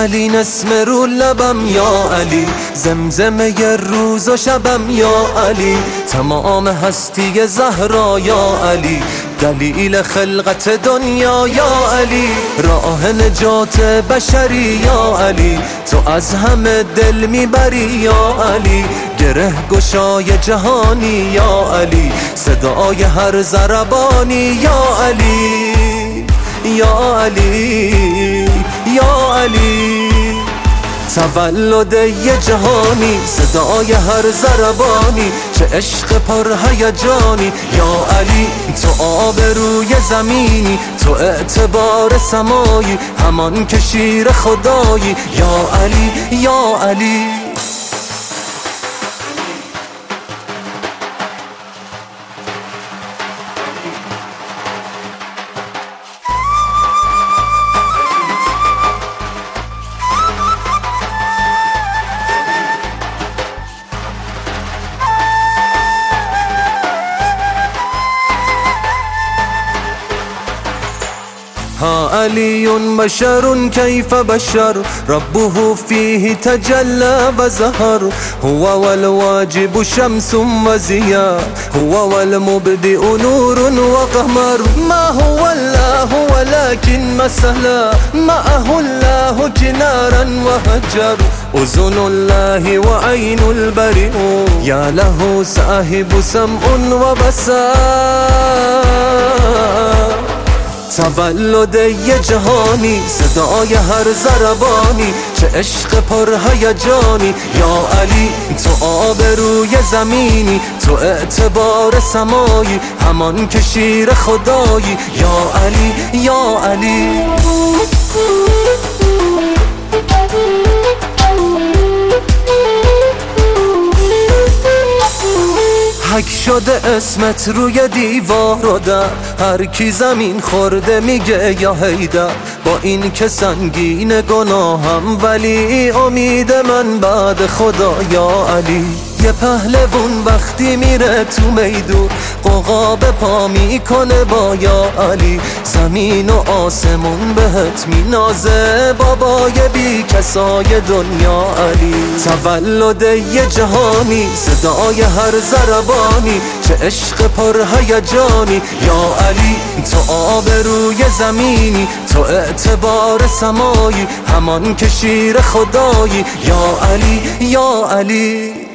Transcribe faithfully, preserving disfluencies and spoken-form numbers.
علی نسم رو لبم یا علی، زمزمه ی روز و شبم یا علی، تمام هستی زهرا یا علی، دلیل خلقت دنیا یا علی، راه نجات بشری یا علی، تو از همه دل میبری یا علی، گره گشای جهانی یا علی، صدای هر ضربانی یا علی یا علی یا علی، تولد یه جهانی، صدای هر ضربانی، چه عشق پر هیجانی یا علی، تو آبروی زمینی، تو اعتبار سمایی، همان که شیر خدایی یا علی یا علی. ها علی بشر كيف بشر، ربه فيه تجلى وزهر، هو والواجب شمس وزياء، هو والمبدئ نور وقمر، ما هو الله ولكن مثلا، معه الله كنارا وهجر، أذن الله وعين البريء، يا له صاحب سمع وبصر، تولد یه جهانی، صدای هر ضربانی، چه عشق پر هیجانی یا علی، تو آبروی زمینی، تو اعتبار سمایی، همان که شیر خدایی یا علی یا علی. حک شده اسمت روی دیوار و در، هر کی زمین خورده میگه یا حیدر، با این که سنگین گناهم ولی امید من بعد خدا یا علی، یه پهلوون وقتی میره تو میدون قوقا به پا میکنه با یا علی، زمین و آسمون بهت مینازه بابای بی کسای دنیا علی، تولد یه جهانی، صدای هر ضربانی، چه عشق پر هیجانی یا علی، تو آبروی زمینی، تو اعتبار سمایی، همان که شیر خدایی یا علی یا علی.